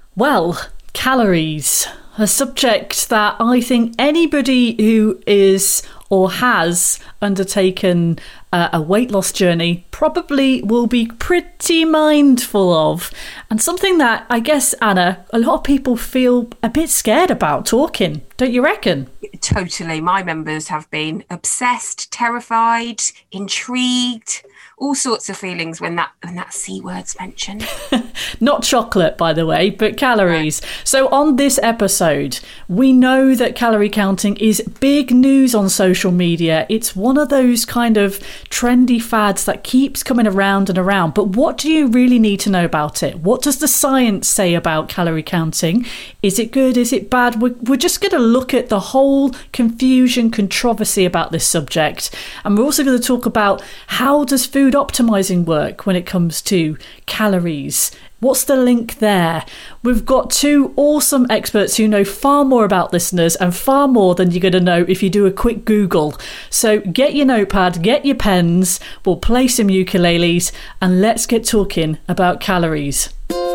Well, calories, a subject that I think anybody who is or has undertaken a weight loss journey probably will be pretty mindful of, and something that I guess, Anna, a lot of people feel a bit scared about talking, don't you reckon? Totally. My members have been obsessed, terrified, intrigued, all sorts of feelings when that C word's mentioned. Not chocolate, by the way, but calories. So on this episode, we know that calorie counting is big news on social media. It's one of those kind of trendy fads that keeps coming around and around. But what do you really need to know about it? What does the science say about calorie counting? Is it good? Is it bad? We're just going to look at the whole confusion, controversy about this subject. And we're also going to talk about how does food optimizing work when it comes to calories. What's the link there? We've got two awesome experts who know far more about listeners and far more than you're going to know if you do a quick Google. So get your notepad, get your pens, we'll play some ukuleles, and let's get talking about calories.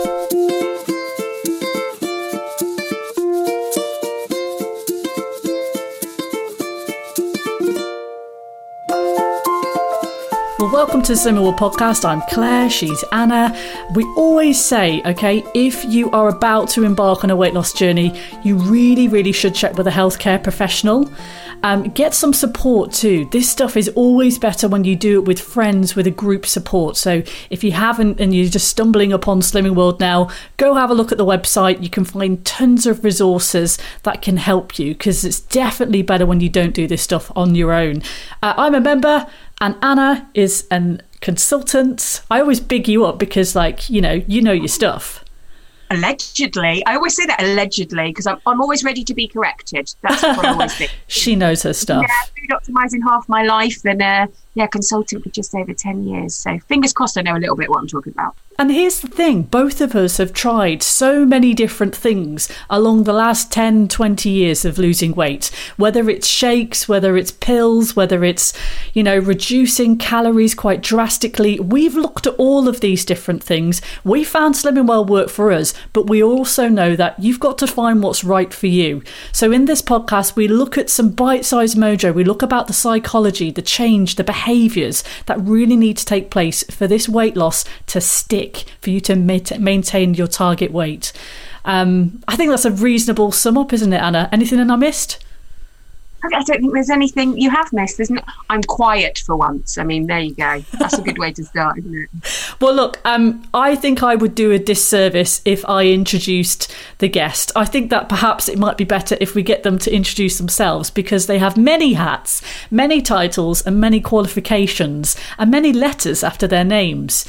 Well, welcome to the Slimming World podcast. I'm Claire, she's Anna. We always say, okay, if you are about to embark on a weight loss journey, you really should check with a healthcare professional. Get some support too. This stuff is always better when you do it with friends, with a group support. So if you haven't and you're just stumbling upon Slimming World now, go have a look at the website. You can find tons of resources that can help you, because it's definitely better when you don't do this stuff on your own. I'm a member, and Anna is a consultant. I always big you up because, like, you know your stuff. Allegedly. I always say that allegedly because I'm always ready to be corrected. That's what I always think. She knows her stuff. Yeah, food optimising half my life, and consultant for just over 10 years. So fingers crossed I know a little bit what I'm talking about. And here's the thing, both of us have tried so many different things along the last 10, 20 years of losing weight, whether it's shakes, whether it's pills, whether it's, reducing calories quite drastically. We've looked at all of these different things. We found Slimming Well work for us, but we also know that you've got to find what's right for you. So in this podcast, we look at some bite-sized mojo. We look about the psychology, the change, the behaviours that really need to take place for this weight loss to stick, for you to maintain your target weight. I think that's a reasonable sum up, isn't it, Anna? Anything that I missed? I don't think there's anything you have missed. I'm quiet for once. I mean, there you go. That's a good way to start, isn't it? Well, look, I think I would do a disservice if I introduced the guest. I think that perhaps it might be better if we get them to introduce themselves, because they have many hats, many titles and many qualifications and many letters after their names.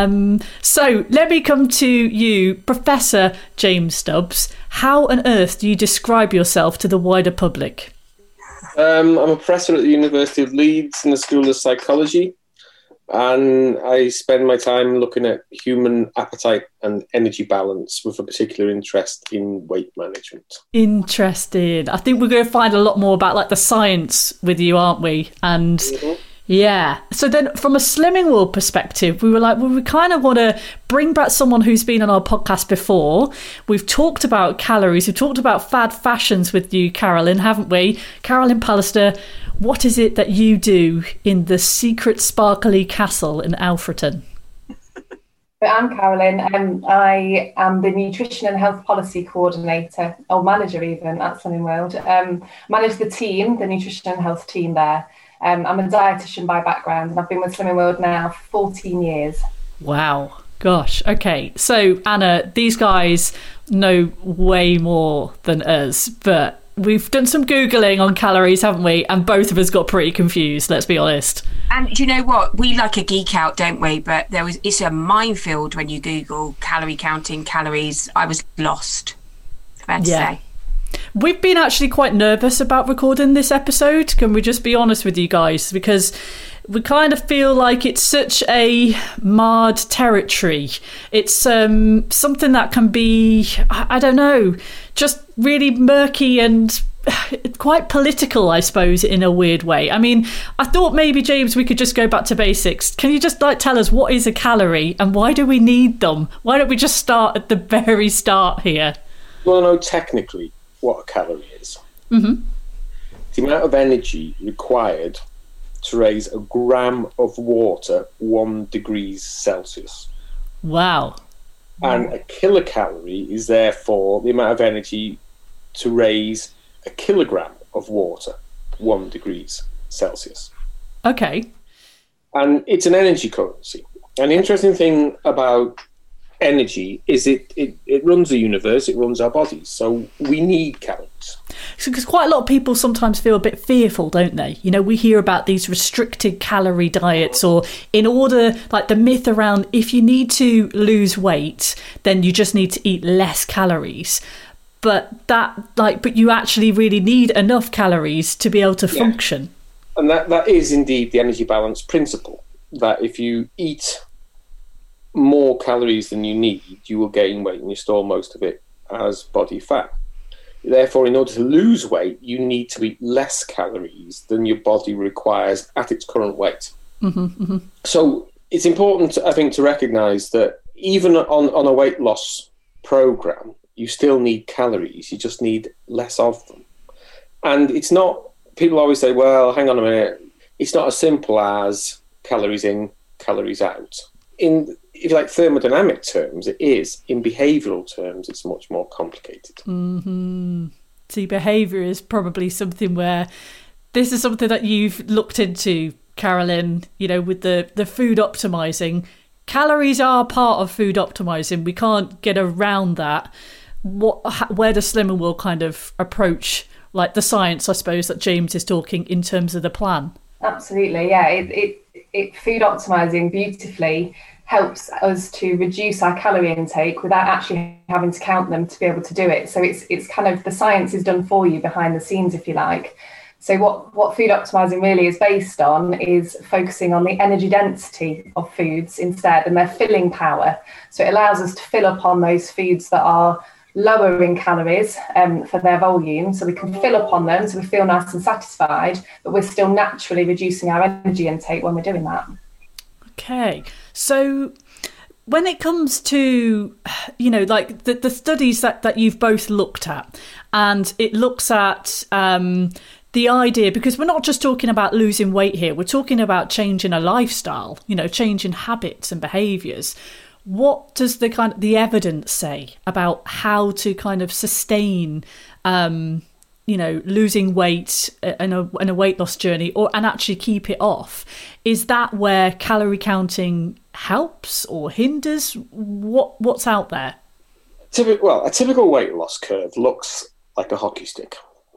So let me come to you, Professor James Stubbs. How on earth do you describe yourself to the wider public? I'm a professor at the University of Leeds in the School of Psychology, and I spend my time looking at human appetite and energy balance with a particular interest in weight management. Interesting. I think we're going to find a lot more about the science with you, aren't we? And yeah. So then from a Slimming World perspective, we were like, well, we kind of want to bring back someone who's been on our podcast before. We've talked about calories. We've talked about fad fashions with you, Carolyn, haven't we? Carolyn Pallister, what is it that you do in the secret sparkly castle in Alfreton? I'm Carolyn. I am the Nutrition and Health Policy Coordinator, or Manager even, at Slimming World. Manage the team, the Nutrition and Health team there. I'm a dietitian by background, and I've been with Slimming World now for 14 years. Wow. Gosh. Okay. So, Anna, these guys know way more than us, but we've done some Googling on calories, haven't we? And both of us got pretty confused, let's be honest. And do you know what? We like a geek out, don't we? But it's a minefield when you Google calorie counting, calories. I was lost, fair to say. We've been actually quite nervous about recording this episode, can we just be honest with you guys? Because we kind of feel like it's such a marred territory. It's something that can be, I don't know, just really murky and quite political, I suppose, in a weird way. I mean, I thought maybe, James, we could just go back to basics. Can you just tell us what is a calorie and why do we need them? Why don't we just start at the very start here? Well, know technically what a calorie is. Mm-hmm. The amount of energy required to raise a gram of water 1 degrees Celsius. Wow. And a kilocalorie is therefore the amount of energy to raise a kilogram of water 1 degrees Celsius. Okay. And it's an energy currency. And the interesting thing about energy is it runs the universe, it runs our bodies. So we need calories. Because quite a lot of people sometimes feel a bit fearful, don't they? You know, we hear about these restricted calorie diets, or in order, like the myth around if you need to lose weight, then you just need to eat less calories. But you actually really need enough calories to be able to function. And that is indeed the energy balance principle, that if you eat more calories than you need, you will gain weight and you store most of it as body fat. Therefore, in order to lose weight, you need to eat less calories than your body requires at its current weight. Mm-hmm, mm-hmm. So it's important, I think, to recognise that even on a weight loss program, you still need calories. You just need less of them. And it's not, people always say, well, hang on a minute, it's not as simple as calories in, calories out. In, if you like, thermodynamic terms, it is. In behavioural terms, it's much more complicated. Mm-hmm. See, behaviour is probably something where this is something that you've looked into, Carolyn, you know, with the food optimising. Calories are part of food optimising. We can't get around that. Where does Slimming World kind of approach, like the science, I suppose, that James is talking in terms of the plan? Absolutely, yeah. It food optimizing beautifully helps us to reduce our calorie intake without actually having to count them to be able to do it. So it's kind of, the science is done for you behind the scenes, if you like. So what food optimizing really is based on is focusing on the energy density of foods instead, and their filling power. So it allows us to fill up on those foods that are lower in calories for their volume, so we can fill up on them so we feel nice and satisfied, but we're still naturally reducing our energy intake when we're doing that. Okay, so when it comes to, you know, like the studies that you've both looked at, and it looks at the idea, because we're not just talking about losing weight here, we're talking about changing a lifestyle, you know, changing habits and behaviours. What does the evidence say about how to kind of sustain, you know, losing weight in a weight loss journey, and actually keep it off? Is that where calorie counting helps or hinders? What's out there? A typical weight loss curve looks like a hockey stick.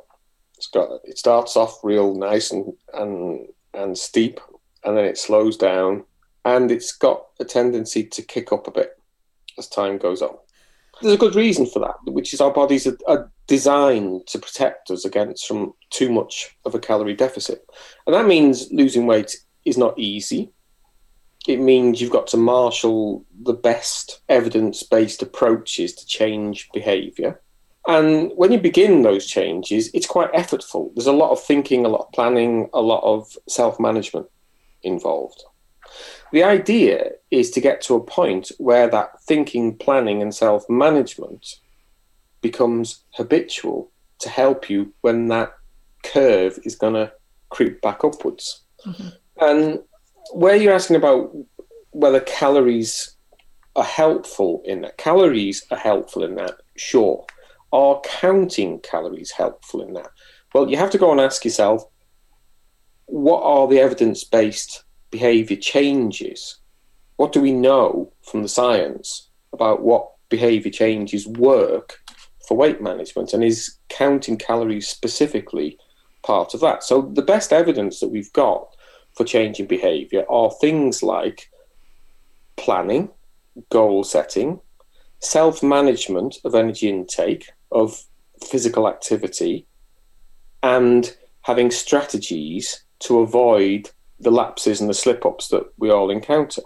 It starts off real nice and steep, and then it slows down. And it's got a tendency to kick up a bit as time goes on. There's a good reason for that, which is our bodies are designed to protect us against from too much of a calorie deficit. And that means losing weight is not easy. It means you've got to marshal the best evidence-based approaches to change behaviour. And when you begin those changes, it's quite effortful. There's a lot of thinking, a lot of planning, a lot of self-management involved. The idea is to get to a point where that thinking, planning and self-management becomes habitual to help you when that curve is going to creep back upwards. Mm-hmm. And where you're asking about whether calories are helpful in that, calories are helpful in that, sure. Are counting calories helpful in that? Well, you have to go and ask yourself, what are the evidence-based behaviour changes? What do we know from the science about what behaviour changes work for weight management, and is counting calories specifically part of that? So the best evidence that we've got for changing behaviour are things like planning, goal setting, self-management of energy intake, of physical activity, and having strategies to avoid the lapses and the slip-ups that we all encounter.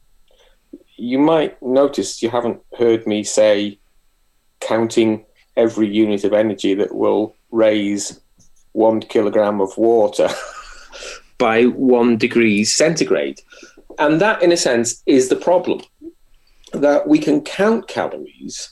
You might notice you haven't heard me say counting every unit of energy that will raise 1 kilogram of water by 1 degree centigrade. And that, in a sense, is the problem, that we can count calories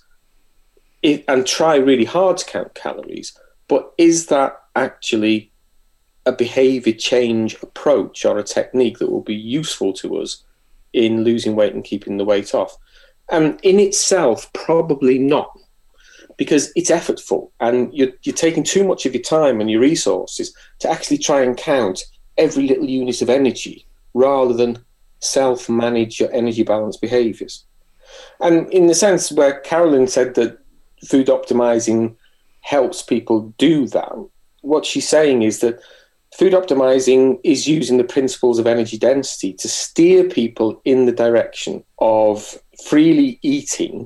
and try really hard to count calories, but is that actually a behaviour change approach or a technique that will be useful to us in losing weight and keeping the weight off? And in itself, probably not, because it's effortful and you're taking too much of your time and your resources to actually try and count every little unit of energy rather than self-manage your energy balance behaviours. And in the sense where Carolyn said that food optimizing helps people do that, what she's saying is that food optimizing is using the principles of energy density to steer people in the direction of freely eating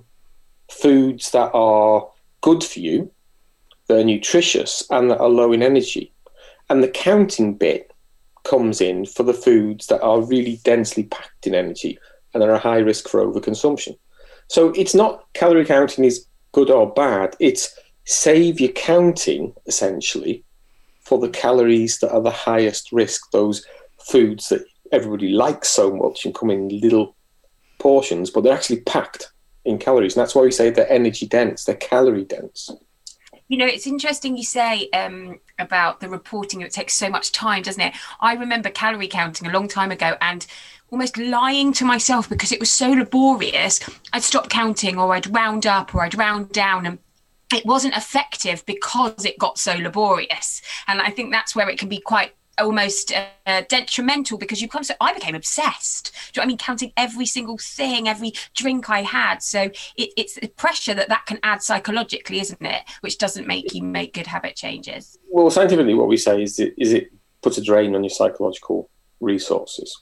foods that are good for you, that are nutritious, and that are low in energy. And the counting bit comes in for the foods that are really densely packed in energy and are a high risk for overconsumption. So it's not calorie counting is good or bad, it's save your counting, essentially, for the calories that are the highest risk, those foods that everybody likes so much and come in little portions, but they're actually packed in calories. And that's why we say they're energy dense, they're calorie dense. You know, it's interesting you say about the reporting. It takes so much time, doesn't it? I remember calorie counting a long time ago and almost lying to myself because it was so laborious. I'd stop counting, or I'd round up, or I'd round down, and it wasn't effective because it got so laborious. And I think that's where it can be quite almost detrimental, because I became obsessed. Do you know what I mean? Counting every single thing, every drink I had. So it's the pressure that can add psychologically, isn't it? Which doesn't make you make good habit changes. Well, scientifically, what we say is it puts a drain on your psychological resources.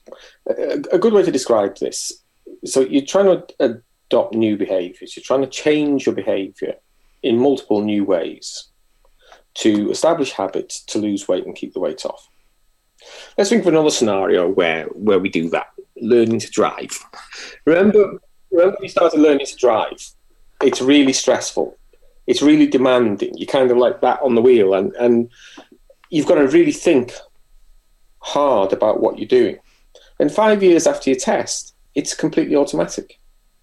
A good way to describe this, so you're trying to adopt new behaviours, you're trying to change your behaviour in multiple new ways to establish habits to lose weight and keep the weight off. Let's think of another scenario where we do that, learning to drive. Remember when you started learning to drive, it's really stressful, it's really demanding, you're kind of like that on the wheel, and you've got to really think hard about what you're doing. And 5 years after your test, it's completely automatic.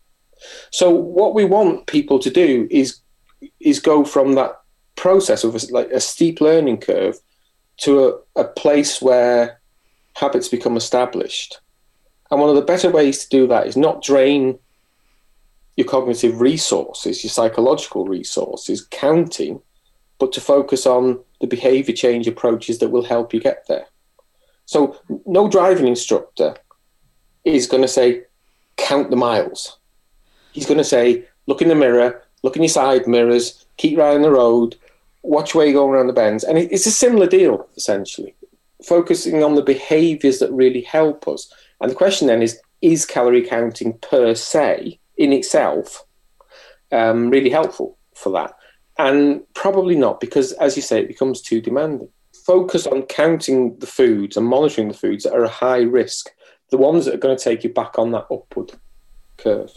So what we want people to do is go from that process of a steep learning curve to a place where habits become established. And one of the better ways to do that is not drain your cognitive resources, your psychological resources, counting, but to focus on the behaviour change approaches that will help you get there. So no driving instructor is going to say, count the miles. He's going to say, look in the mirror, look in your side mirrors, keep your eye on the road, watch where you're going around the bends. And it's a similar deal, essentially, focusing on the behaviours that really help us. And the question then is calorie counting per se, in itself, really helpful for that? And probably not, because, as you say, it becomes too demanding. Focus on counting the foods and monitoring the foods that are a high risk, the ones that are going to take you back on that upward curve.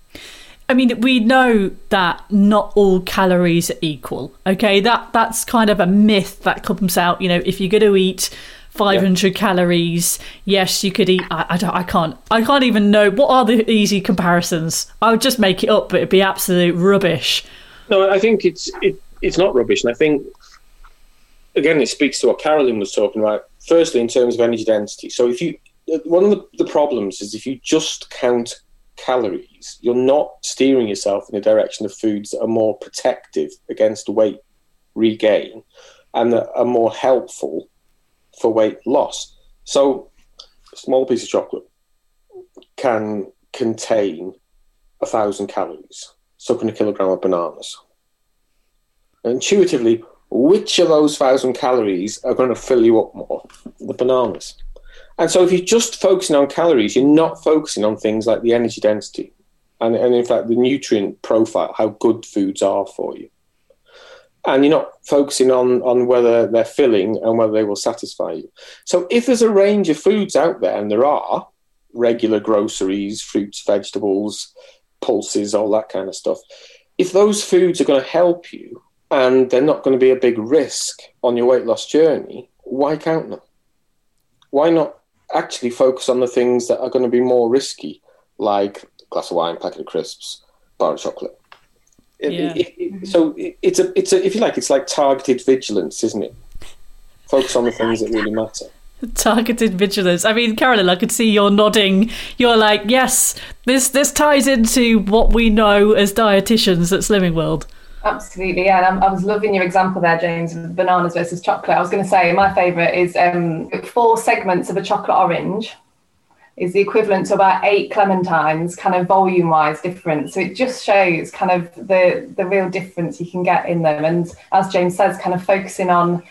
I mean, we know that not all calories are equal. Okay, that's kind of a myth that comes out. You know, if you're going to eat 500 calories, yes, you could eat. I can't even know what are the easy comparisons. I would just make it up, but it'd be absolute rubbish. No, I think it's not rubbish, and I think again it speaks to what Carolyn was talking about. Firstly, in terms of energy density. So one of the problems is if you just count calories, you're not steering yourself in the direction of foods that are more protective against weight regain and that are more helpful for weight loss. So a small piece of chocolate can contain 1,000 calories. So can a kilogram of bananas. Intuitively, which of those 1,000 calories are going to fill you up more? The bananas. And so if you're just focusing on calories, you're not focusing on things like the energy density and in fact, the nutrient profile, how good foods are for you. And you're not focusing on whether they're filling and whether they will satisfy you. So if there's a range of foods out there, and there are, regular groceries, fruits, vegetables, pulses, all that kind of stuff, if those foods are going to help you and they're not going to be a big risk on your weight loss journey, why count them? Why not actually focus on the things that are going to be more risky, like a glass of wine, packet of crisps, bar of chocolate? So it's if you like, it's like targeted vigilance, isn't it? Focus on the things that really matter. Targeted vigilance. I mean, Carolyn, I could see you're nodding. You're like, yes, this ties into what we know as dietitians at Slimming World. Absolutely, yeah. And I was loving your example there, James, of bananas versus chocolate. I was going to say my favourite is 4 segments of a chocolate orange is the equivalent to about 8 clementines, kind of volume-wise different. So it just shows kind of the real difference you can get in them. And as James says, kind of focusing on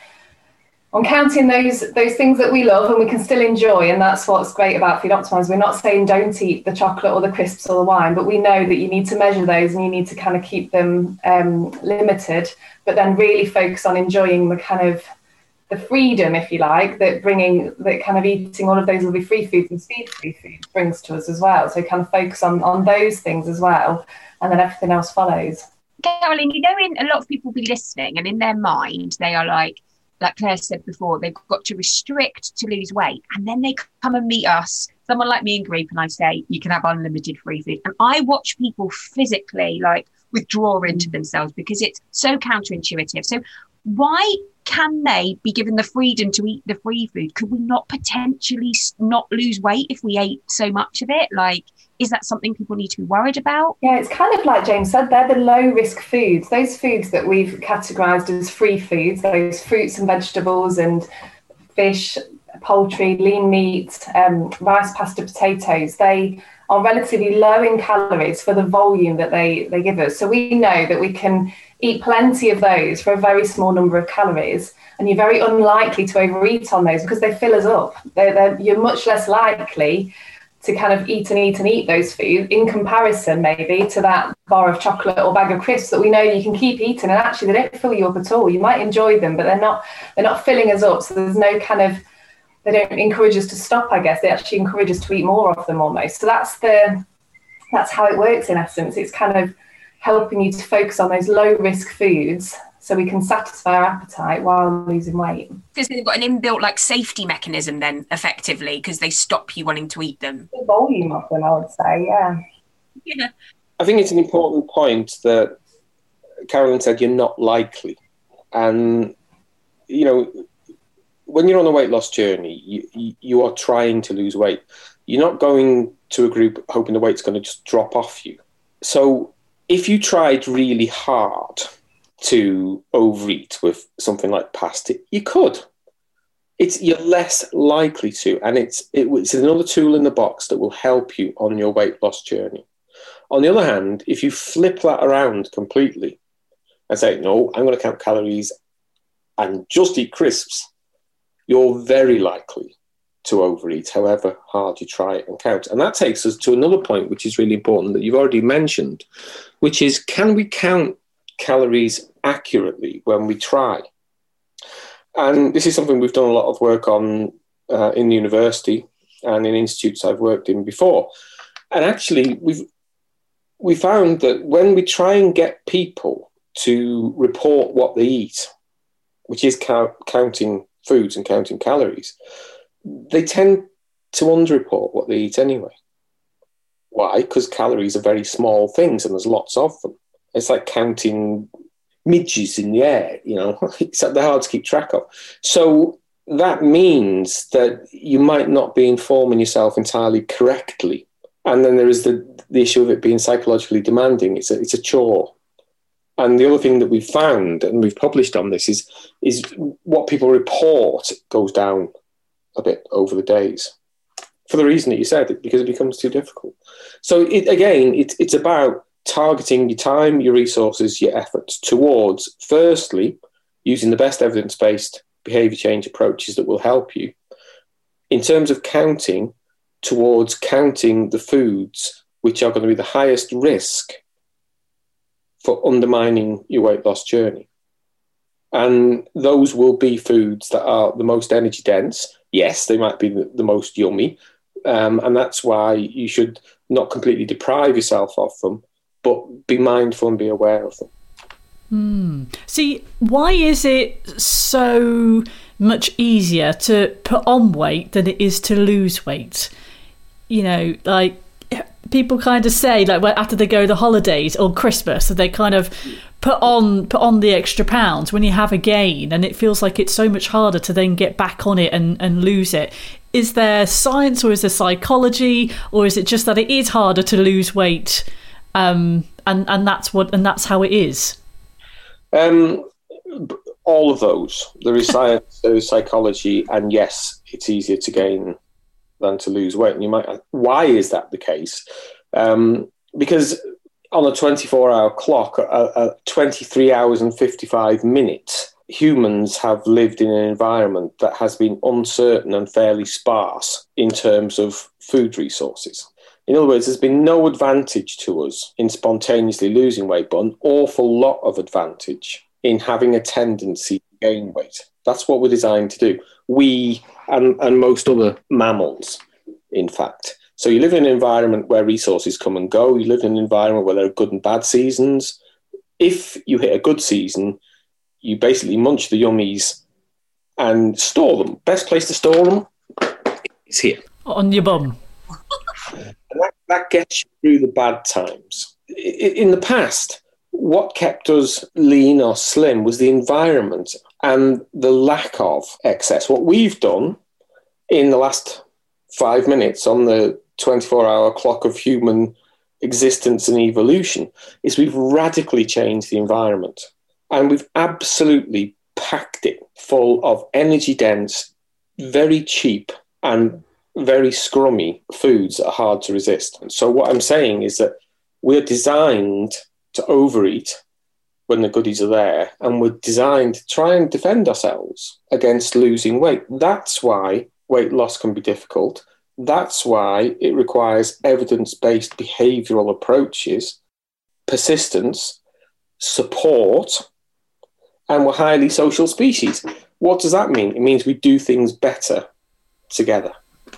counting those things that we love and we can still enjoy. And that's what's great about Feed Optimize. We're not saying don't eat the chocolate or the crisps or the wine, but we know that you need to measure those and you need to kind of keep them limited, but then really focus on enjoying the kind of the freedom, if you like, that kind of eating all of those lovely free foods and speed-free foods brings to us as well. So kind of focus on those things as well, and then everything else follows. Carolyn, a lot of people will be listening and in their mind, they are like Claire said before, they've got to restrict to lose weight. And then they come and meet us, someone like me in group, and I say, you can have unlimited free food. And I watch people physically withdraw into themselves because it's so counterintuitive. So why can they be given the freedom to eat the free food? Could we not potentially not lose weight if we ate so much of it? Is that something people need to be worried about? Yeah, it's kind of like James said, they're the low-risk foods. Those foods that we've categorised as free foods, those fruits and vegetables and fish, poultry, lean meat, rice, pasta, potatoes, they are relatively low in calories for the volume that they give us. So we know that we can eat plenty of those for a very small number of calories, and you're very unlikely to overeat on those because they fill us up. You're much less likely to kind of eat those foods in comparison maybe to that bar of chocolate or bag of crisps that we know you can keep eating, and actually they don't fill you up at all. You might enjoy them, but they're not filling us up. So there's no kind of, they don't encourage us to stop, I guess. They actually encourage us to eat more of them almost. So that's how it works in essence. It's kind of helping you to focus on those low risk foods so we can satisfy our appetite while losing weight. Because they've got an inbuilt safety mechanism then, effectively, because they stop you wanting to eat them. The volume of them, I would say, yeah. Yeah. I think it's an important point that Carolyn said, you're not likely. And, when you're on a weight loss journey, you are trying to lose weight. You're not going to a group hoping the weight's going to just drop off you. So if you tried really hard to overeat with something like pasta, you could. You're less likely to, and it's another tool in the box that will help you on your weight loss journey. On the other hand, if you flip that around completely and say, no, I'm going to count calories and just eat crisps, you're very likely to overeat, however hard you try and count. And that takes us to another point, which is really important, that you've already mentioned, which is, can we count calories accurately when we try? And this is something we've done a lot of work on in the university and in institutes I've worked in before. And actually, we found that when we try and get people to report what they eat, which is counting foods and counting calories, they tend to underreport what they eat anyway. Why? Because calories are very small things and there's lots of them. It's like counting midges in the air, except they're hard to keep track of. So that means that you might not be informing yourself entirely correctly. And then there is the issue of it being psychologically demanding. It's a chore. And the other thing that we've found, and we've published on this, is what people report goes down a bit over the days. For the reason that you said, because it becomes too difficult. So it's about targeting your time, your resources, your efforts towards, firstly, using the best evidence-based behaviour change approaches that will help you. In terms of counting, towards counting the foods which are going to be the highest risk for undermining your weight loss journey. And those will be foods that are the most energy dense. Yes, they might be the most yummy. And that's why you should not completely deprive yourself of them, but be mindful and be aware of them. See, why is it so much easier to put on weight than it is to lose weight? You know, like people kind of say, like after they go to the holidays or Christmas, they kind of put on the extra pounds when you have a gain, and it feels like it's so much harder to then get back on it and lose it. Is there science, or is there psychology, or is it just that it is harder to lose weight, and that's how it is? All of those. There is science, there is psychology, and yes, it's easier to gain than to lose weight. And you might ask, why is that the case? Because on a 24-hour clock, 23 hours and 55 minutes, humans have lived in an environment that has been uncertain and fairly sparse in terms of food resources. In other words, there's been no advantage to us in spontaneously losing weight, but an awful lot of advantage in having a tendency to gain weight. That's what we're designed to do. We and most other mammals, in fact. So you live in an environment where resources come and go. You live in an environment where there are good and bad seasons. If you hit a good season, you basically munch the yummies and store them. Best place to store them is here. On your bum. And that gets you through the bad times. In the past, what kept us lean or slim was the environment and the lack of excess. What we've done in the last 5 minutes on the 24-hour clock of human existence and evolution is we've radically changed the environment, and we've absolutely packed it full of energy-dense, very cheap and very scrummy foods that are hard to resist. And so what I'm saying is that we're designed to overeat when the goodies are there, and we're designed to try and defend ourselves against losing weight. That's why weight loss can be difficult. That's why it requires evidence-based behavioural approaches, persistence, support, and we're highly social species. What does that mean? It means we do things better together.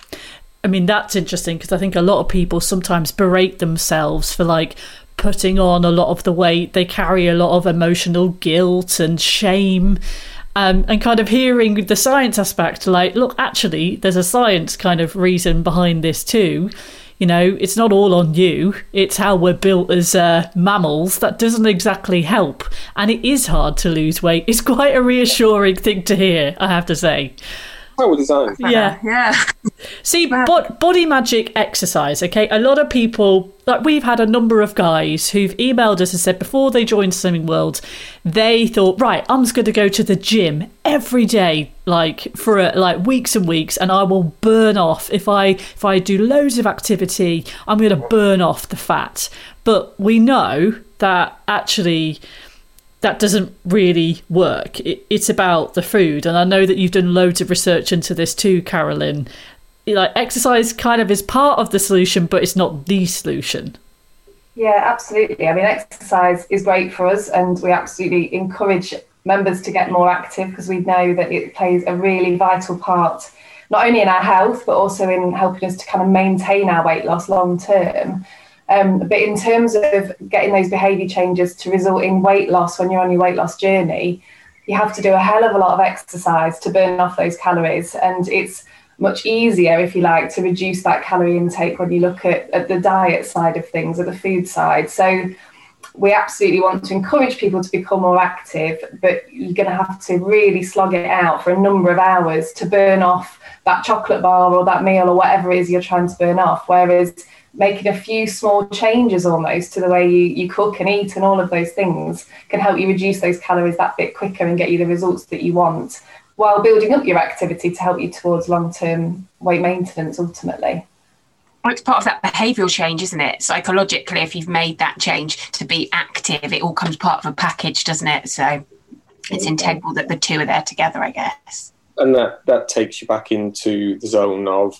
I mean, that's interesting, because I think a lot of people sometimes berate themselves for like putting on a lot of the weight. They carry a lot of emotional guilt and shame. And kind of hearing the science aspect, like, look, actually, there's a science kind of reason behind this too. You know, it's not all on you. It's how we're built as mammals. That doesn't exactly help. And it is hard to lose weight. It's quite a reassuring thing to hear, I have to say. How we're designed. Yeah. See, body magic exercise, okay? A lot of people, like we've had a number of guys who've emailed us and said before they joined Slimming World, they thought, right, I'm just going to go to the gym every day, like for like weeks and weeks, and I will burn off. If I do loads of activity, I'm going to burn off the fat. But we know that actually that doesn't really work. It's about the food. And I know that you've done loads of research into this too, Carolyn. Like, exercise kind of is part of the solution, but it's not the solution. Yeah, absolutely. I mean, exercise is great for us, and we absolutely encourage members to get more active, because we know that it plays a really vital part, not only in our health, but also in helping us to kind of maintain our weight loss long term. But in terms of getting those behaviour changes to result in weight loss when you're on your weight loss journey, you have to do a hell of a lot of exercise to burn off those calories. And it's much easier, if you like, to reduce that calorie intake when you look at the diet side of things, or the food side. So we absolutely want to encourage people to become more active, but you're going to have to really slog it out for a number of hours to burn off that chocolate bar or that meal or whatever it is you're trying to burn off. Whereas making a few small changes almost to the way you cook and eat and all of those things can help you reduce those calories that bit quicker and get you the results that you want, while building up your activity to help you towards long-term weight maintenance ultimately. Well, it's part of that behavioural change, isn't it? Psychologically, if you've made that change to be active, it all comes part of a package, doesn't it? So it's integral that the two are there together, I guess. And that takes you back into the zone of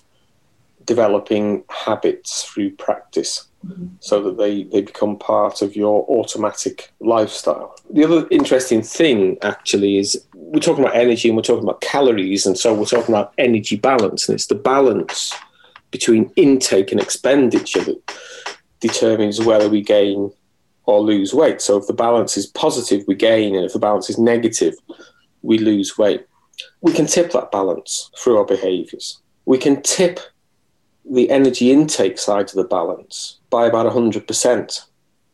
developing habits through practice, so that they become part of your automatic lifestyle. The other interesting thing actually is we're talking about energy and we're talking about calories, and so we're talking about energy balance, and it's the balance between intake and expenditure that determines whether we gain or lose weight. So if the balance is positive, we gain, and if the balance is negative, we lose weight. We can tip that balance through our behaviours. We can tip the energy intake side of the balance by about 100%.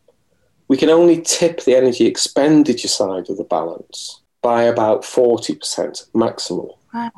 We can only tip the energy expenditure side of the balance by about 40% maximal. Wow.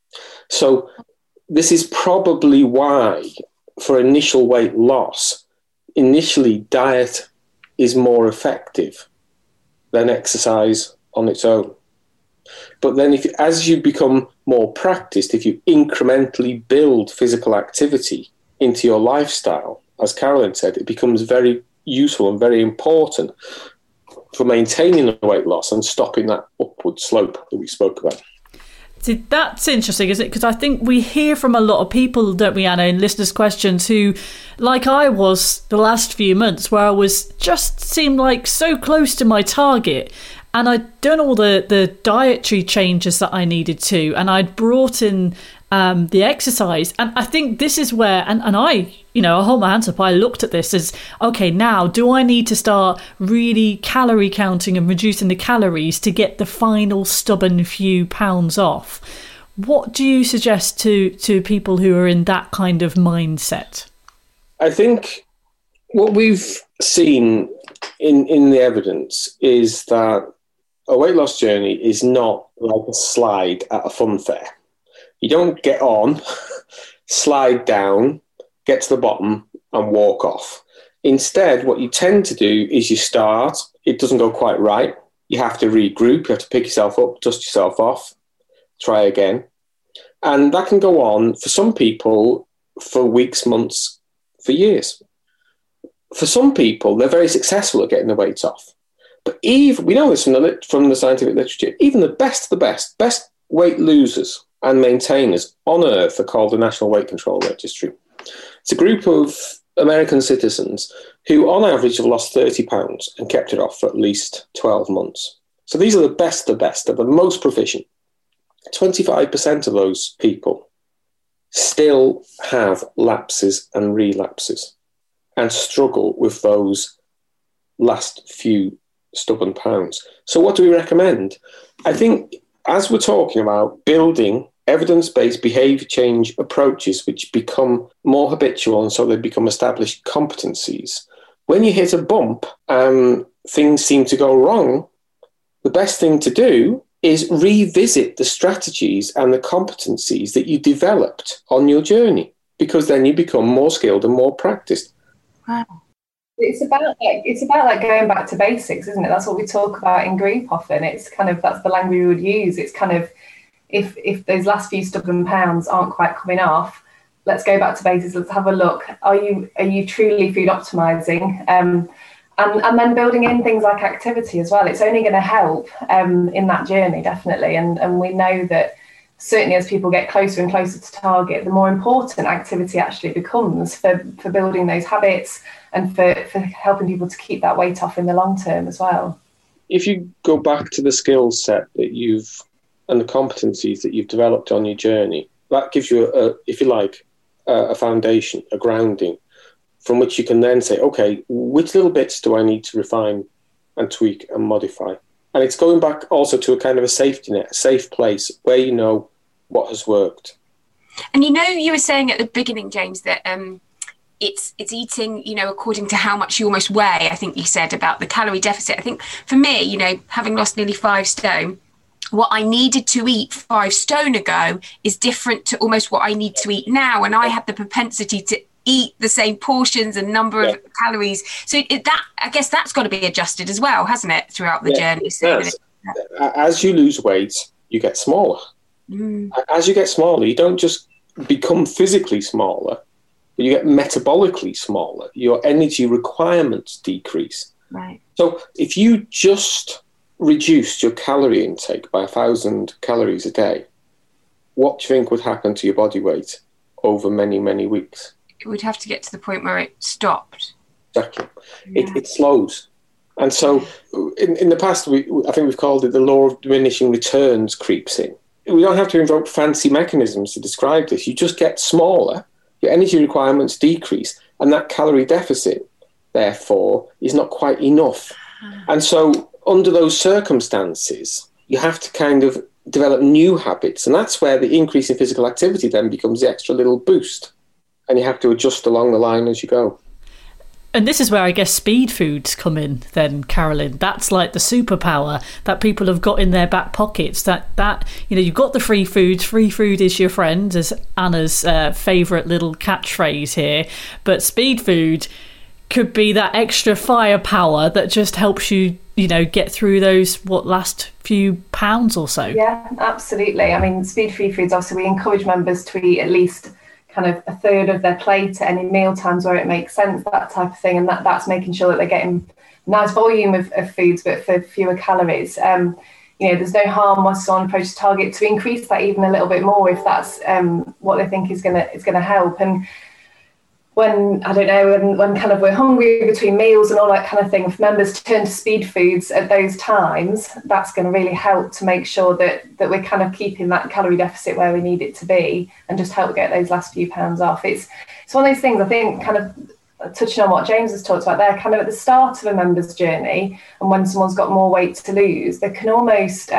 So this is probably why, for initial weight loss, initially diet is more effective than exercise on its own. But then as you become more practiced, if you incrementally build physical activity into your lifestyle, as Carolyn said, it becomes very useful and very important for maintaining the weight loss and stopping that upward slope that we spoke about. See, that's interesting, isn't it? Because I think we hear from a lot of people, don't we, Anna, in listeners' questions who, like I was the last few months, where I was just seemed like so close to my target. And I'd done all the dietary changes that I needed to, and I'd brought in the exercise. And I think this is where, and I, I hold my hands up, I looked at this as, okay, now do I need to start really calorie counting and reducing the calories to get the final stubborn few pounds off? What do you suggest to people who are in that kind of mindset? I think what we've seen in the evidence is that a weight loss journey is not like a slide at a fun fair. You don't get on, slide down, get to the bottom and walk off. Instead, what you tend to do is you start, it doesn't go quite right. You have to regroup, you have to pick yourself up, dust yourself off, try again. And that can go on for some people for weeks, months, for years. For some people, they're very successful at getting the weight off. But even, we know this from the scientific literature, even the best weight losers and maintainers on Earth are called the National Weight Control Registry. It's a group of American citizens who, on average, have lost 30 pounds and kept it off for at least 12 months. So these are the best, they're the most proficient. 25% of those people still have lapses and relapses and struggle with those last few stubborn pounds. So what do we recommend? I think as we're talking about building evidence-based behaviour change approaches which become more habitual and so they become established competencies, when you hit a bump and things seem to go wrong, the best thing to do is revisit the strategies and the competencies that you developed on your journey, because then you become more skilled and more practiced. Wow. It's about like going back to basics, isn't it? That's what we talk about in group often. It's kind of, that's the language we would use. It's kind of, if those last few stubborn pounds aren't quite coming off, let's go back to basics. Let's have a look. Are you truly food optimizing? And then building in things like activity as well. It's only going to help in that journey, definitely. And we know that certainly as people get closer and closer to target, the more important activity actually becomes for building those habits and for helping people to keep that weight off in the long term as well. If you go back to the skill set that you've and the competencies that you've developed on your journey, that gives you, if you like, a foundation, a grounding, from which you can then say, okay, which little bits do I need to refine and tweak and modify? And it's going back also to a kind of a safety net, a safe place where you know what has worked. And you were saying at the beginning, James, that it's eating, according to how much you almost weigh. I think you said about the calorie deficit. I think for me, having lost nearly 5 stone, what I needed to eat 5 stone ago is different to almost what I need to eat now. And I have the propensity to eat the same portions and number of calories. So I guess that's got to be adjusted as well, hasn't it, throughout the journey? So as you lose weight, you get smaller. As you get smaller, you don't just become physically smaller, but you get metabolically smaller. Your energy requirements decrease. Right. So if you just reduced your calorie intake by 1,000 calories a day, what do you think would happen to your body weight over many, many weeks? It would have to get to the point where it stopped. Exactly. Yeah. It slows. And so in the past, I think we've called it the law of diminishing returns creeps in. We don't have to invoke fancy mechanisms to describe this. You just get smaller, your energy requirements decrease, and that calorie deficit therefore, is not quite enough. And so under those circumstances, you have to kind of develop new habits. And that's where the increase in physical activity then becomes the extra little boost. And you have to adjust along the line as you go. And this is where I guess speed foods come in then, Carolyn. That's like the superpower that people have got in their back pockets. That you've got the free foods. Free food is your friend, as Anna's favourite little catchphrase here. But speed food could be that extra firepower that just helps you, get through those, last few pounds or so. Yeah, absolutely. I mean, speed free foods, obviously we encourage members to eat at least kind of a third of their plate at any meal times where it makes sense, that type of thing. And that's making sure that they're getting a nice volume of foods, but for fewer calories. There's no harm whilst on approach to target to increase that even a little bit more if that's what they think is gonna help. And when kind of we're hungry between meals and all that kind of thing, if members turn to speed foods at those times, that's going to really help to make sure that we're kind of keeping that calorie deficit where we need it to be and just help get those last few pounds off. It's one of those things, I think, kind of touching on what James has talked about there, kind of at the start of a member's journey, and when someone's got more weight to lose, they can almost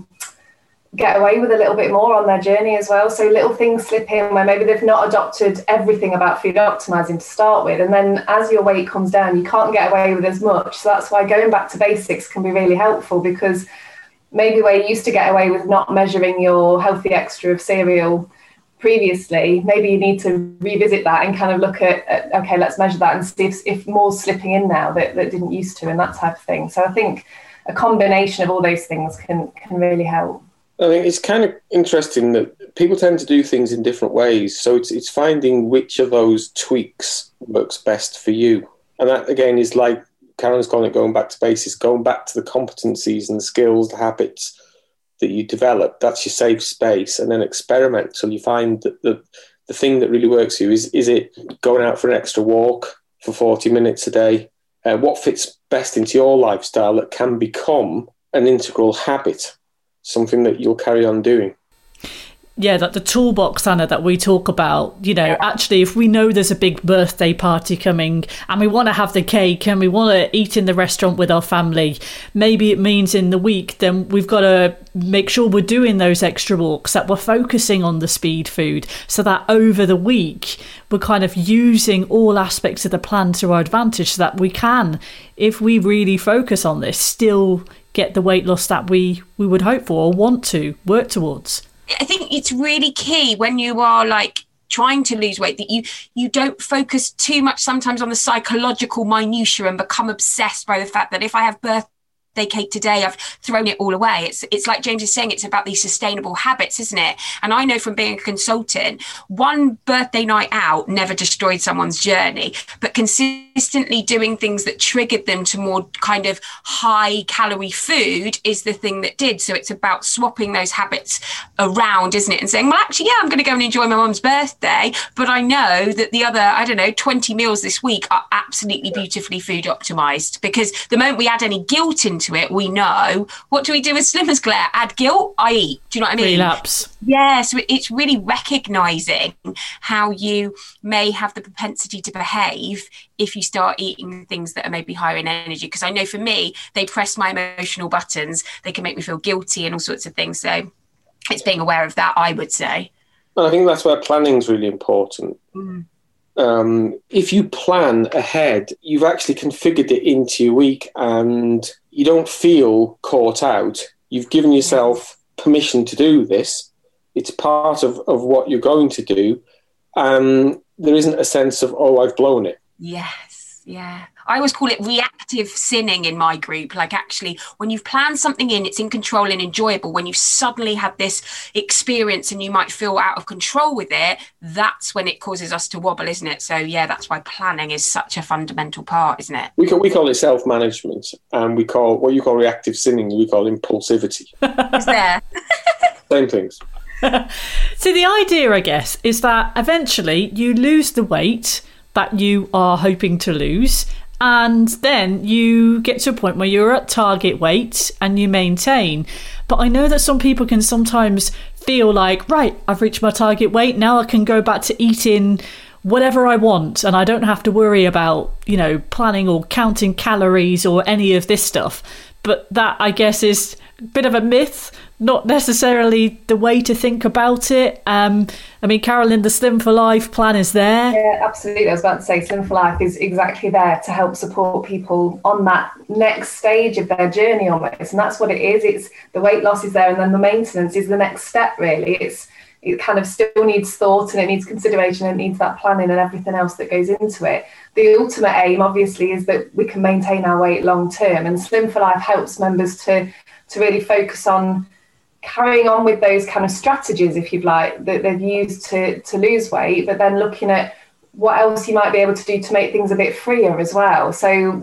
get away with a little bit more on their journey as well. So little things slip in where maybe they've not adopted everything about food optimizing to start with, and then as your weight comes down, you can't get away with as much. So that's why going back to basics can be really helpful, because maybe where you used to get away with not measuring your healthy extra of cereal previously, maybe you need to revisit that and kind of look at okay, let's measure that and see if more's slipping in now that didn't used to, and that type of thing. So I think a combination of all those things can really help. I think it's kind of interesting that people tend to do things in different ways. So it's finding which of those tweaks works best for you. And that, again, is like Karen's calling it going back to basics, going back to the competencies and the skills, the habits that you develop. That's your safe space. And then experiment till you find that the thing that really works for you. Is it going out for an extra walk for 40 minutes a day? What fits best into your lifestyle that can become an integral habit? Something that you'll carry on doing. Yeah, that the toolbox, Anna, that we talk about, actually, if we know there's a big birthday party coming and we want to have the cake and we want to eat in the restaurant with our family, maybe it means in the week, then we've got to make sure we're doing those extra walks, that we're focusing on the speed food, so that over the week, we're kind of using all aspects of the plan to our advantage, so that we can, if we really focus on this, still get the weight loss that we would hope for or want to work towards. I think it's really key when you are trying to lose weight that you don't focus too much sometimes on the psychological minutiae and become obsessed by the fact that if I have birthday cake today, I've thrown it all away. It's like James is saying, it's about these sustainable habits, isn't it? And I know from being a consultant, one birthday night out never destroyed someone's journey, but consistently doing things that triggered them to more kind of high calorie food is the thing that did. So it's about swapping those habits around, isn't it? And saying, well, actually, yeah, I'm going to go and enjoy my mum's birthday, but I know that the other, 20 meals this week are absolutely beautifully food optimized, because the moment we add any guilt into it, we know, what do we do with Slimmers, Claire? Add guilt, I eat. Do you know what I mean? Relapse. Yeah, so it's really recognising how you may have the propensity to behave if you start eating things that are maybe higher in energy. Because I know for me, they press my emotional buttons. They can make me feel guilty and all sorts of things. So it's being aware of that, I would say. I think that's where planning is really important. If you plan ahead, you've actually configured it into your week and you don't feel caught out. You've given yourself permission to do this. It's part of what you're going to do. There isn't a sense of, oh, I've blown it. Yes, yeah. I always call it reactive sinning in my group. Actually, when you've planned something in, it's in control and enjoyable. When you suddenly have this experience and you might feel out of control with it, that's when it causes us to wobble, isn't it? So, yeah, that's why planning is such a fundamental part, isn't it? We call it self-management, and we call what you call reactive sinning, we call impulsivity. Is there? Same things. So the idea, I guess, is that eventually you lose the weight that you are hoping to lose, and then you get to a point where you're at target weight and you maintain. But I know that some people can sometimes feel like, right, I've reached my target weight, now I can go back to eating whatever I want, and I don't have to worry about, planning or counting calories or any of this stuff. But that, I guess, is a bit of a myth, not necessarily the way to think about it. Carolyn, the Slim for Life plan is there. Yeah, absolutely. I was about to say Slim for Life is exactly there to help support people on that next stage of their journey almost. And that's what it is. It's the weight loss is there, and then the maintenance is the next step, really. It kind of still needs thought, and it needs consideration, and it needs that planning and everything else that goes into it. The ultimate aim, obviously, is that we can maintain our weight long term, and Slim for Life helps members to really focus on carrying on with those kind of strategies, if you'd like, that they've used to lose weight, but then looking at what else you might be able to do to make things a bit freer as well. So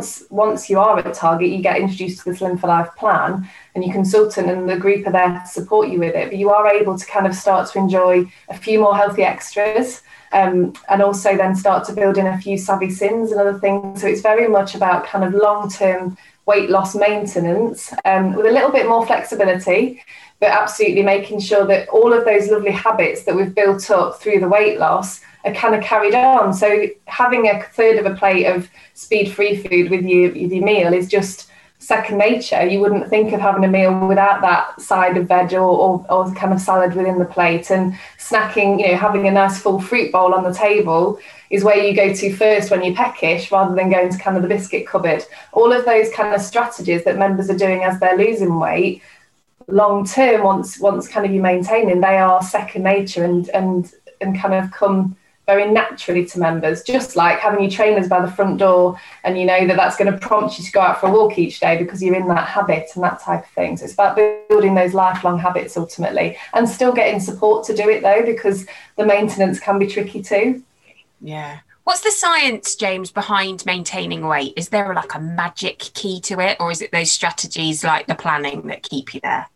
once you are at target, you get introduced to the Slim for Life plan, and your consultant and the group are there to support you with it. But you are able to kind of start to enjoy a few more healthy extras, and also then start to build in a few savvy sins and other things. So it's very much about kind of long-term weight loss maintenance, with a little bit more flexibility, but absolutely making sure that all of those lovely habits that we've built up through the weight loss are kind of carried on. So having a third of a plate of speed-free food with your meal is just second nature. You wouldn't think of having a meal without that side of veg or kind of salad within the plate. And snacking, having a nice full fruit bowl on the table is where you go to first when you're peckish, rather than going to kind of the biscuit cupboard. All of those kind of strategies that members are doing as they're losing weight, long term, once kind of you maintaining, they are second nature and kind of come very naturally to members, just like having your trainers by the front door, and you know that's going to prompt you to go out for a walk each day because you're in that habit and that type of thing. So it's about building those lifelong habits ultimately, and still getting support to do it though, because the maintenance can be tricky too. Yeah. What's the science, James, behind maintaining weight? Is there like a magic key to it, or is it those strategies like the planning that keep you there?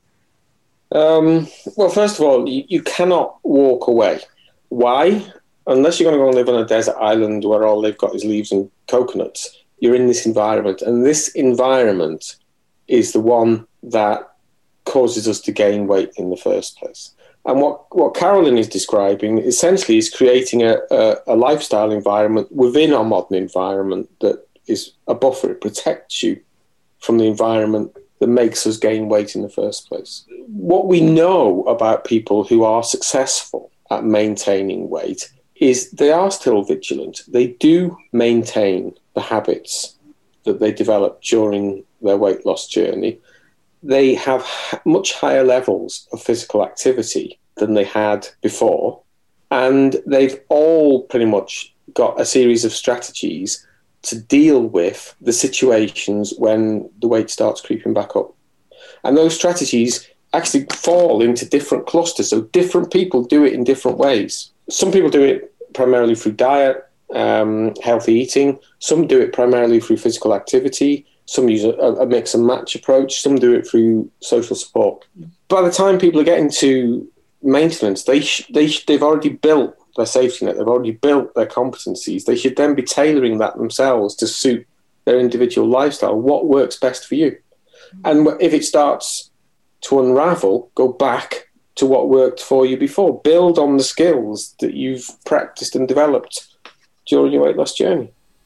Well, first of all, you cannot walk away. Why? Unless you're going to go and live on a desert island where all they've got is leaves and coconuts, you're in this environment. And this environment is the one that causes us to gain weight in the first place. And what Carolyn is describing essentially is creating a lifestyle environment within our modern environment that is a buffer. It protects you from the environment that makes us gain weight in the first place. What we know about people who are successful at maintaining weight is they are still vigilant. They do maintain the habits that they developed during their weight loss journey. They have much higher levels of physical activity than they had before. And they've all pretty much got a series of strategies to deal with the situations when the weight starts creeping back up. And those strategies actually fall into different clusters. So different people do it in different ways. Some people do it primarily through diet, healthy eating. Some do it primarily through physical activity. Some use a mix and match approach. Some do it through social support. By the time people are getting to maintenance, they've already built their safety net. They've already built their competencies. They should then be tailoring that themselves to suit their individual lifestyle. What works best for you? And if it starts to unravel, go back to what worked for you before. Build on the skills that you've practiced and developed during your weight loss journey.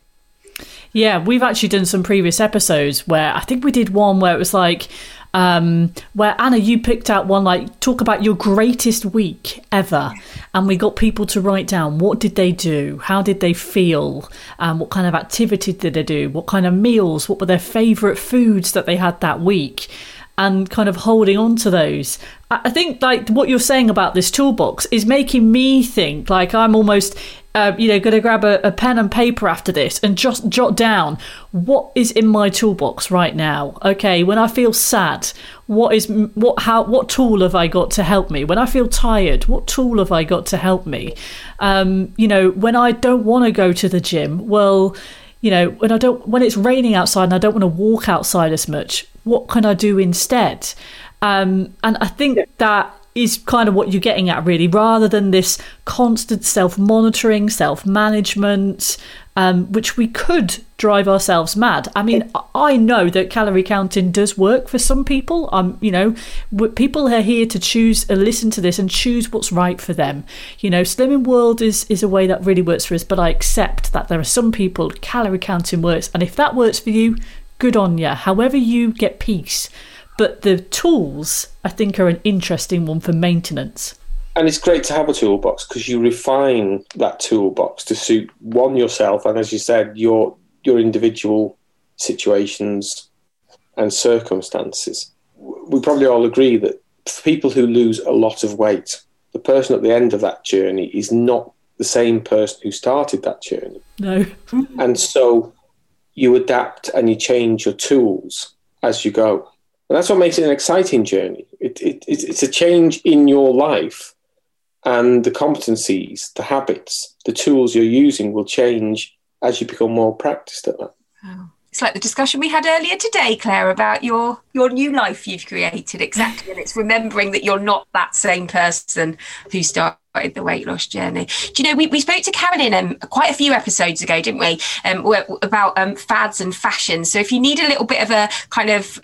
Yeah, we've actually done some previous episodes where I think we did one where it was like, where Anna, you picked out one like, talk about your greatest week ever. And we got people to write down, what did they do? How did they feel? What kind of activity did they do? What kind of meals? What were their favourite foods that they had that week? And kind of holding on to those. I think like what you're saying about this toolbox is making me think like I'm almost, going to grab a pen and paper after this and just jot down what is in my toolbox right now. Okay, when I feel sad, what tool have I got to help me? When I feel tired, what tool have I got to help me? When I don't want to go to the gym, well, when it's raining outside and I don't want to walk outside as much, what can I do instead? And I think that is kind of what you're getting at, really, rather than this constant self-monitoring, self-management, which we could drive ourselves mad. I mean, I know that calorie counting does work for some people. People are here to choose, listen to this and choose what's right for them. Slimming World is a way that really works for us, but I accept that there are some people calorie counting works, and if that works for you, good on you. However you get peace. But the tools, I think, are an interesting one for maintenance. And it's great to have a toolbox because you refine that toolbox to suit yourself and, as you said, your individual situations and circumstances. We probably all agree that for people who lose a lot of weight, the person at the end of that journey is not the same person who started that journey. No. And so you adapt and you change your tools as you go. And that's what makes it an exciting journey. It's a change in your life, and the competencies, the habits, the tools you're using will change as you become more practiced at that. Wow. It's like the discussion we had earlier today, Claire, about your new life you've created. Exactly. And it's remembering that you're not that same person who started the weight loss journey. Do you know, we spoke to Carolyn quite a few episodes ago, didn't we, about fads and fashion. So if you need a little bit of a kind of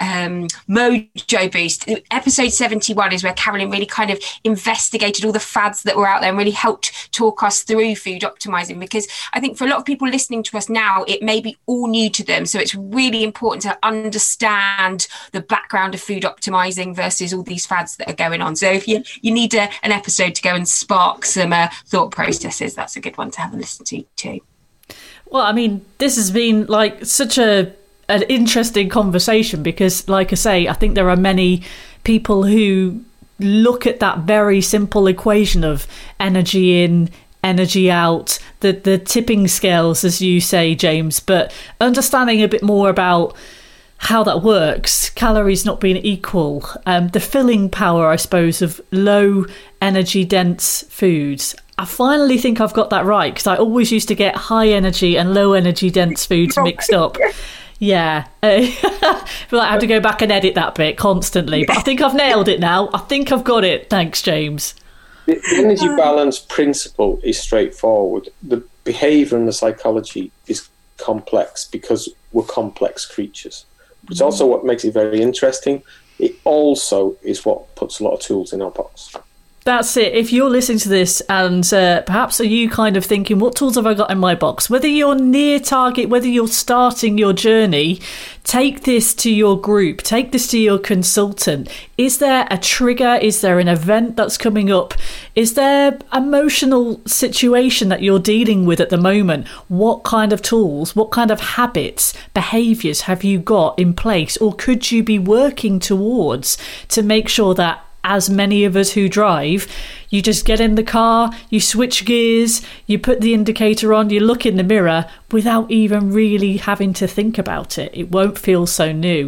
mojo boost, episode 71 is where Carolyn really kind of investigated all the fads that were out there and really helped talk us through food optimizing, because I think for a lot of people listening to us now, it may be all new to them. So it's really important to understand the background of food optimizing versus all these fads that are going on. So if you need an episode to go and spark some thought processes, that's a good one to have a listen to too. Well, I mean, this has been like such an interesting conversation because, like I say, I think there are many people who look at that very simple equation of energy in, energy out, the tipping scales, as you say, James, but understanding a bit more about how that works, calories not being equal, the filling power, I suppose, of low energy dense foods. I finally think I've got that right, because I always used to get high energy and low energy dense foods mixed up. Yeah. I have to go back and edit that bit constantly, but I think I've nailed it now. I think I've got it. Thanks, James. The energy balance principle is straightforward. The behaviour and the psychology is complex because we're complex creatures. It's also what makes it very interesting. It also is what puts a lot of tools in our box. That's it. If you're listening to this and perhaps are you kind of thinking, what tools have I got in my box? Whether you're near target, whether you're starting your journey, take this to your group, take this to your consultant. Is there a trigger? Is there an event that's coming up? Is there emotional situation that you're dealing with at the moment? What kind of tools, what kind of habits, behaviours have you got in place, or could you be working towards to make sure that, as many of us who drive, you just get in the car, you switch gears, you put the indicator on, you look in the mirror without even really having to think about it. It won't feel so new.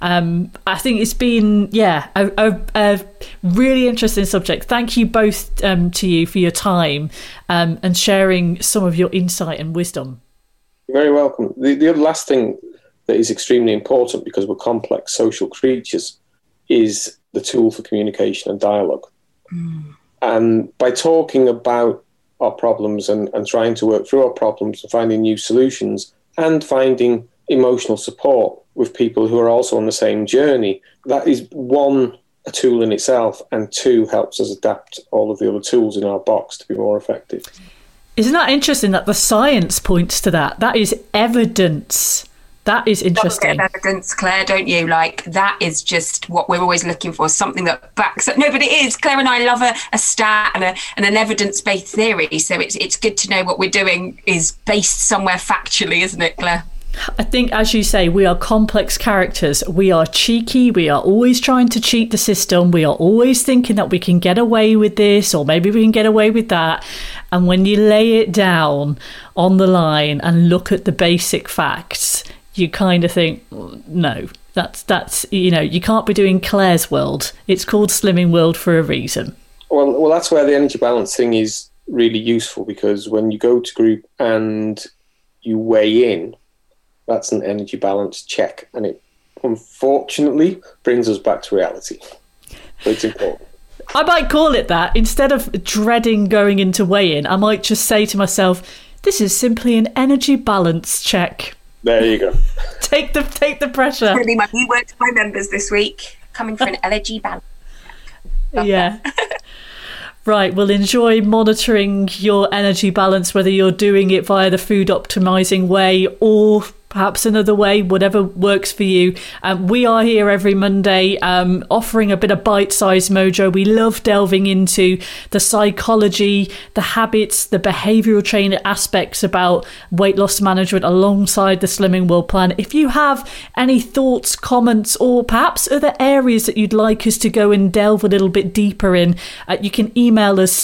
I think it's been, a really interesting subject. Thank you both to you for your time and sharing some of your insight and wisdom. You're very welcome. The other last thing that is extremely important, because we're complex social creatures, is the tool for communication and dialogue. And by talking about our problems and trying to work through our problems and finding new solutions and finding emotional support with people who are also on the same journey, that is, one, a tool in itself, and two, helps us adapt all of the other tools in our box to be more effective. Isn't that interesting that the science points to that? That is evidence. That is interesting. Evidence, Claire, don't you? Like, that is just what we're always looking for, something that backs up. No, but it is. Claire and I love a stat and an evidence-based theory. So it's good to know what we're doing is based somewhere factually, isn't it, Claire? I think, as you say, we are complex characters. We are cheeky. We are always trying to cheat the system. We are always thinking that we can get away with this, or maybe we can get away with that. And when you lay it down on the line and look at the basic facts, you kind of think, no, that's you can't be doing Claire's World. It's called Slimming World for a reason. Well, that's where the energy balance thing is really useful, because when you go to group and you weigh in, that's an energy balance check, and it unfortunately brings us back to reality. But it's important. I might call it that. Instead of dreading going into weigh-in, I might just say to myself, this is simply an energy balance check. There you go. Take the pressure. It's going to be my new work to my members this week, coming for an energy balance. Yeah. Right, well, enjoy monitoring your energy balance, whether you're doing it via the food optimizing way or perhaps another way, whatever works for you. We are here every Monday offering a bit of bite-sized mojo. We love delving into the psychology, the habits, the behavioural training aspects about weight loss management alongside the Slimming World Plan. If you have any thoughts, comments, or perhaps other areas that you'd like us to go and delve a little bit deeper in, you can email us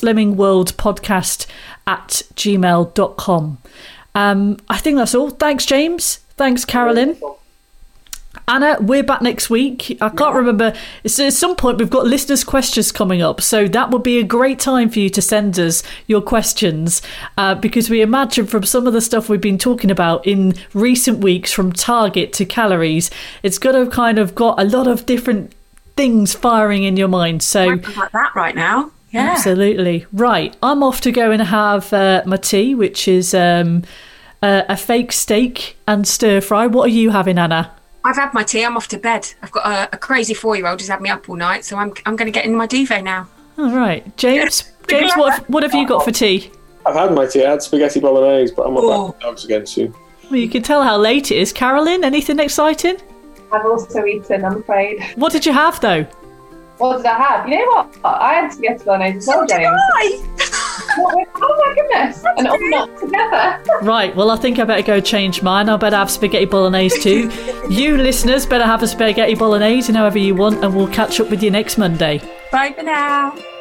slimmingworldpodcast@gmail.com. I think that's all. Thanks, James. Thanks, Carolyn. Anna, we're back next week. I can't remember. At some point, we've got listeners' questions coming up. So that would be a great time for you to send us your questions because we imagine from some of the stuff we've been talking about in recent weeks, from target to calories, it's got to kind of got a lot of different things firing in your mind. So like that right now. Yeah. Absolutely. Right. I'm off to go and have my tea, which is a fake steak and stir fry. What are you having, Anna? I've had my tea. I'm off to bed. I've got a crazy 4-year-old who's had me up all night, so I'm going to get in my duvet now. All right. James, what have you got for tea? I've had my tea. I had spaghetti bolognese, but I'm on back dogs again soon. Well, you can tell how late it is. Carolyn, anything exciting? I've also eaten, I'm afraid. What did you have, though? What did I have? You know what? I had spaghetti bolognese as well, James. Oh my goodness. And all not together. Right, well, I think I better go change mine. I better have spaghetti bolognese too. You listeners better have a spaghetti bolognese and however you want, and we'll catch up with you next Monday. Bye for now.